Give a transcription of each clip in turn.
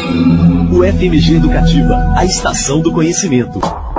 O FMG Educativa, a estação do conhecimento.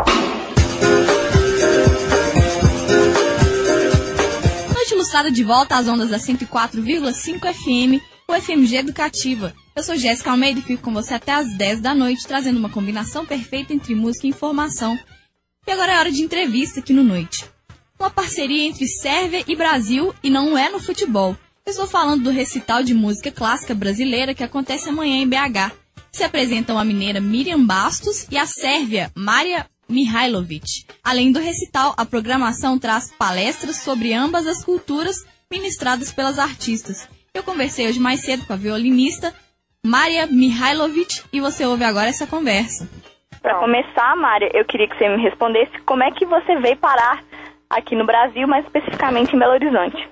Noite Ilustrada de volta às ondas da 104,5 FM, o FMG Educativa. Eu sou Jéssica Almeida e fico com você até às 10 da noite, trazendo uma combinação perfeita entre música e informação. E agora é hora de entrevista aqui no Noite. Uma parceria entre Sérvia e Brasil, e não é no futebol. Eu estou falando do recital de música clássica brasileira que acontece amanhã em BH. Se apresentam a mineira Miriam Bastos e a sérvia Marija Mihailovic. Além do recital, a programação traz palestras sobre ambas as culturas ministradas pelas artistas. Eu conversei hoje mais cedo com a violinista Marija Mihailovic e você ouve agora essa conversa. Para começar, Mária, eu queria que você me respondesse como é que você veio parar aqui no Brasil, mais especificamente em Belo Horizonte.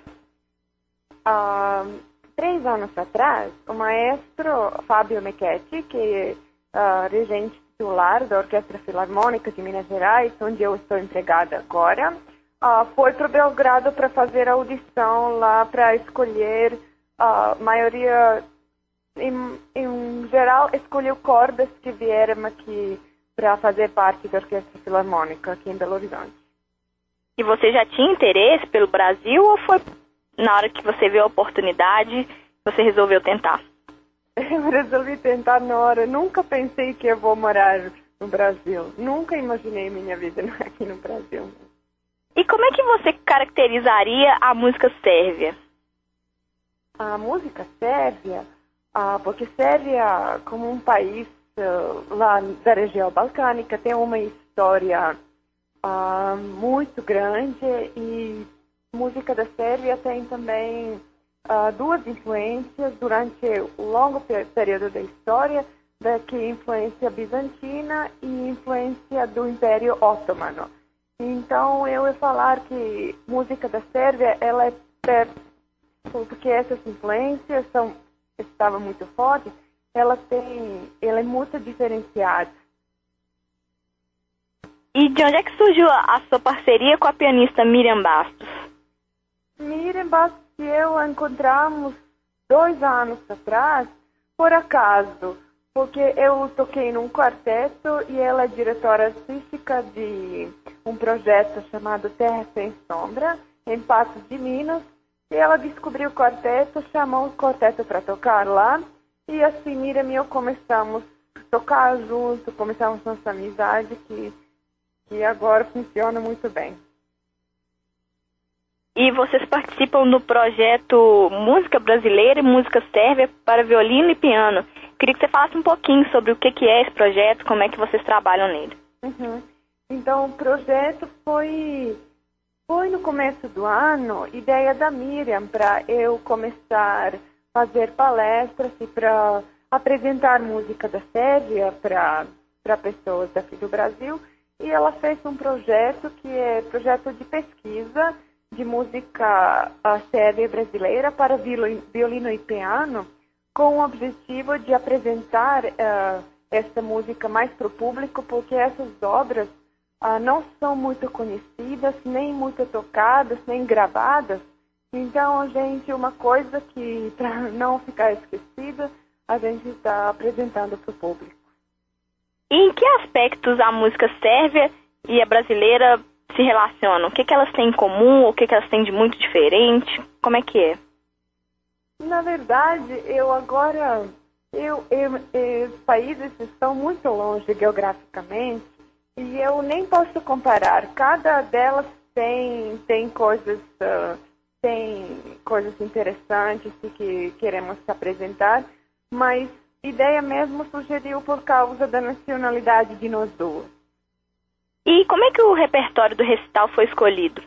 3 anos atrás, o maestro Fábio Mechetti, que é regente titular da Orquestra Filarmônica de Minas Gerais, onde eu estou empregada agora, foi para Belgrado para fazer a audição lá para escolher a maioria, em geral, escolheu cordas que vieram aqui para fazer parte da Orquestra Filarmônica aqui em Belo Horizonte. E você já tinha interesse pelo Brasil ou foi na hora que você viu a oportunidade, você resolveu tentar? Eu resolvi tentar na hora. Nunca pensei que eu vou morar no Brasil. Nunca imaginei minha vida aqui no Brasil. E como é que você caracterizaria a música sérvia? A música sérvia, porque Sérvia, como um país lá da região balcânica, tem uma história muito grande e música da Sérvia tem também 2 influências durante o longo período da história, que é influência bizantina e influência do Império Otomano. Então eu ia falar que música da Sérvia, ela é porque essas influências estavam muito fortes, ela é muito diferenciada. E de onde é que surgiu a sua parceria com a pianista Miriam Bastos? Miriam Bastos e eu encontramos 2 anos atrás, por acaso, porque eu toquei num quarteto e ela é diretora artística de um projeto chamado Terra Sem Sombra, em Patos de Minas, e ela descobriu o quarteto, chamou o quarteto para tocar lá, e assim Miriam e eu começamos a tocar junto, começamos nossa amizade que agora funciona muito bem. E vocês participam do projeto Música Brasileira e Música Sérvia para Violino e Piano. Queria que você falasse um pouquinho sobre o que é esse projeto, como é que vocês trabalham nele. Uhum. Então, o projeto foi no começo do ano, ideia da Miriam, para eu começar a fazer palestras e para apresentar música da Sérvia para pessoas daqui do Brasil. E ela fez um projeto que é projeto de pesquisa de música sérvia brasileira para violino e piano, com o objetivo de apresentar essa música mais para o público, porque essas obras não são muito conhecidas, nem muito tocadas, nem gravadas. Então, uma coisa que, para não ficar esquecida, a gente está apresentando para o público. E em que aspectos a música sérvia e a brasileira se relacionam? O que elas têm em comum? O que elas têm de muito diferente? Como é que é? Na verdade, os países estão muito longe geograficamente e eu nem posso comparar. Cada delas tem coisas interessantes que queremos apresentar, mas a ideia mesmo surgiu por causa da nacionalidade de nós duas. E como é que o repertório do recital foi escolhido?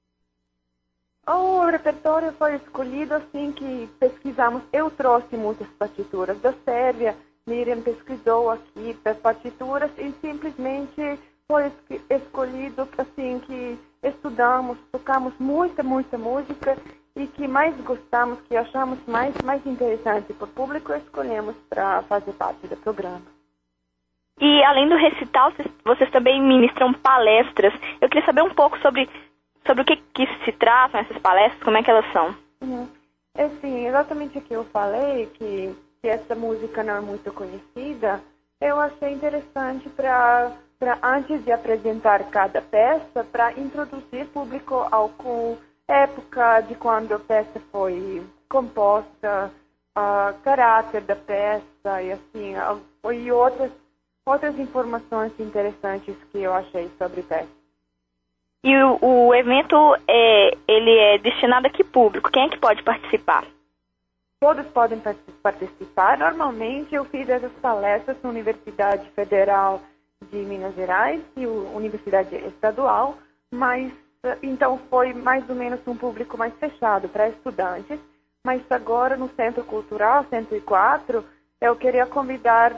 O repertório foi escolhido assim que pesquisamos. Eu trouxe muitas partituras da Sérvia, Miriam pesquisou aqui as partituras e simplesmente foi escolhido assim que estudamos, tocamos muita música e que mais gostamos, que achamos mais interessante para o público, escolhemos para fazer parte do programa. E além do recital, vocês também ministram palestras. Eu queria saber um pouco sobre o que se tratam essas palestras, como é que elas são. É sim, exatamente o que eu falei, que que essa música não é muito conhecida, eu achei interessante para antes de apresentar cada peça, para introduzir público com época de quando a peça foi composta, caráter da peça e assim, e outras informações interessantes que eu achei sobre peça. E o evento ele é destinado a que público? Quem é que pode participar? Todos podem participar. Normalmente eu fiz essas palestras na Universidade Federal de Minas Gerais e Universidade Estadual, mas então foi mais ou menos um público mais fechado para estudantes. Mas agora no Centro Cultural 104 eu queria convidar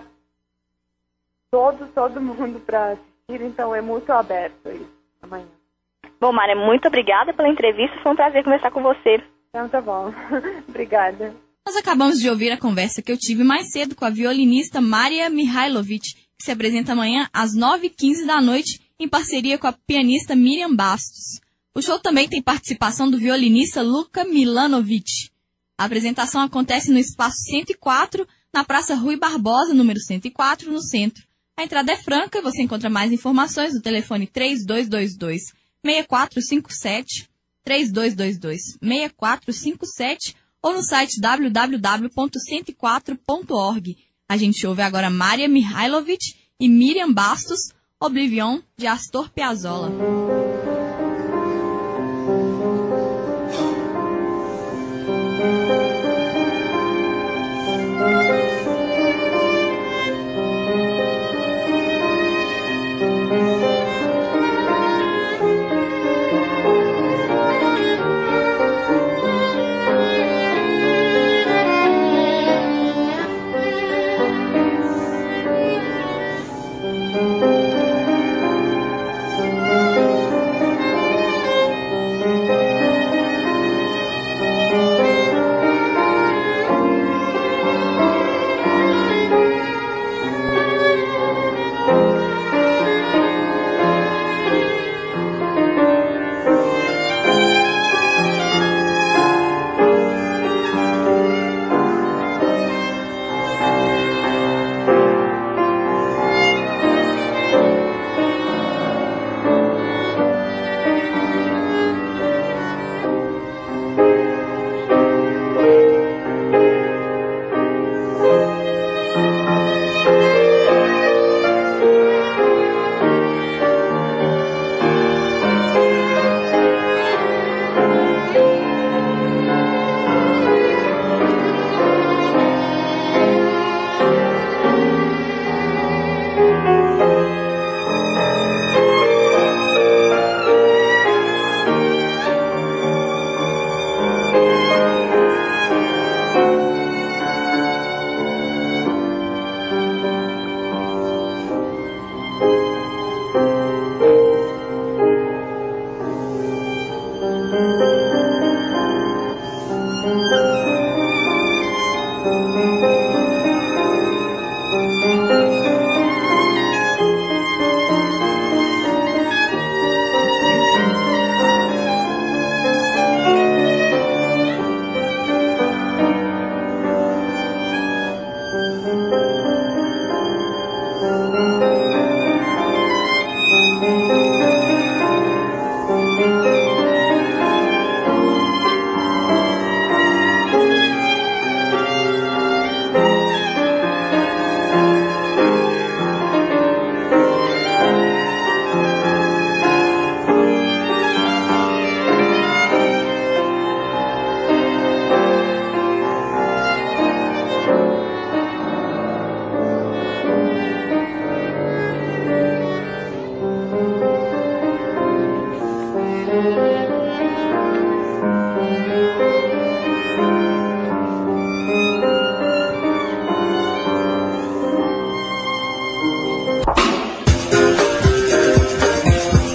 todo mundo para assistir, então é muito aberto isso amanhã. Bom, Mária, muito obrigada pela entrevista, foi um prazer conversar com você. Então tá bom, obrigada. Nós acabamos de ouvir a conversa que eu tive mais cedo com a violinista Mária Mihailovic, que se apresenta amanhã às 9h15 da noite, em parceria com a pianista Miriam Bastos. O show também tem participação do violinista Luka Milanovic. A apresentação acontece no Espaço 104, na Praça Rui Barbosa, número 104, no centro. A entrada é franca e você encontra mais informações no telefone 3222-6457, 3222-6457 ou no site www.104.org. A gente ouve agora Mária Mihailovic e Miriam Bastos, Oblivion, de Astor Piazzolla.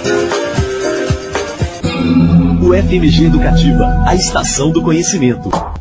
FMG Educativa, a estação do conhecimento.